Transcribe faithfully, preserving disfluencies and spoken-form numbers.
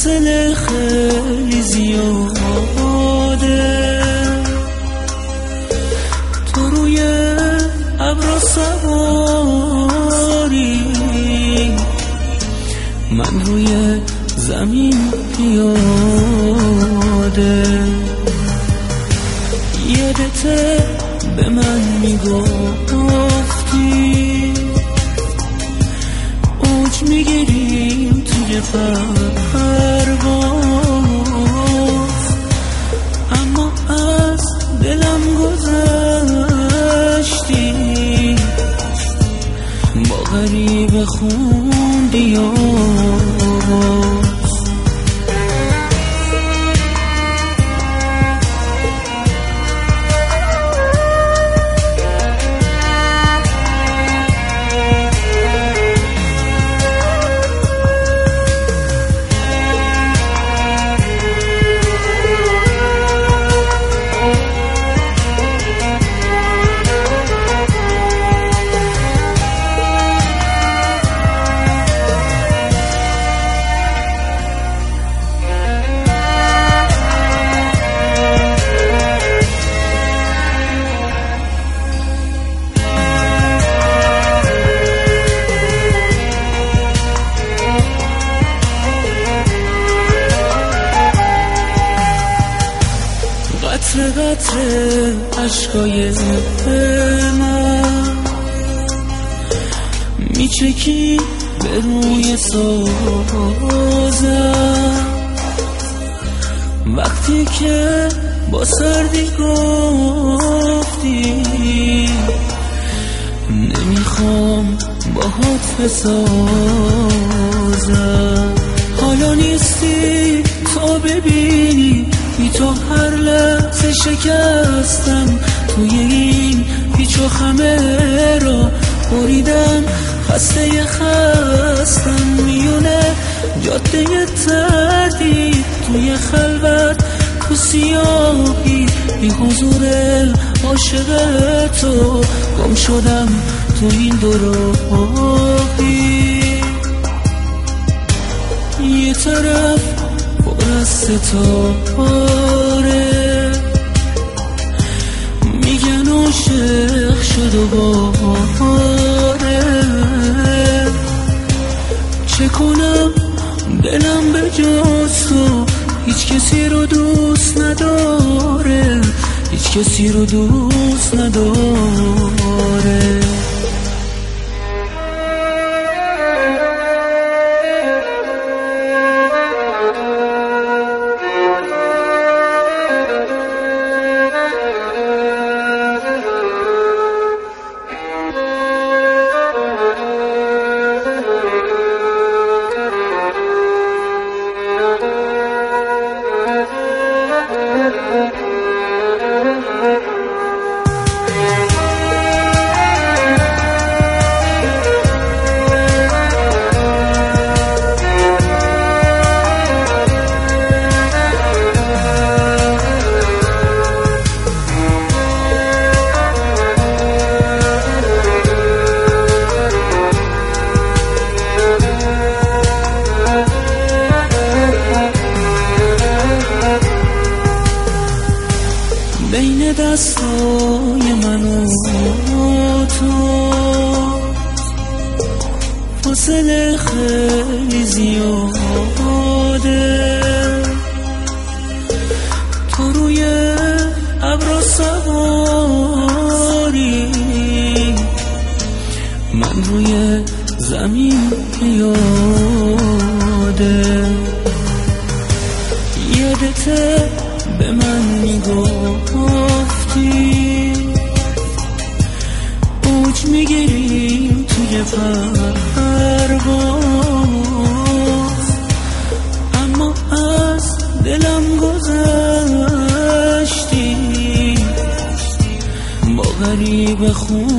فاصله خیلی زیاده، تو روی ابر سواری، من روی زمین پیاده. یادته به من میگفتی اوج میگیریم توی پرواز، اما از دلم گذشتی، با غریبه خوندی آواز. قطره قطره عشقای من میچکی به روی سازم، وقتی که با سردی گفتی نمیخوام باهات بسازم. حالا نیستی تا ببینی بی تو هر لحظه شکستم، توی این پیچ و خمه را بریدم، خسته خستم میونه جاده تردید، توی خلوت تو سیاهی بی حضور عاشق تو گم شدم تو این دو راهی. یه طرف پر از ستاره میگن عاشق شد و باره، چه کنم دلم به جز تو هیچ کسی رو دوست نداره، هیچ کسی رو دوست نداره. بین دستای من و تو فاصله خیلی زیاده، تو روی ابر سواری، من روی زمین پیاده. یادته به من میگفتی اوج میگیریم توی پرواز، اما از دلم گذشتی، با غریبه خون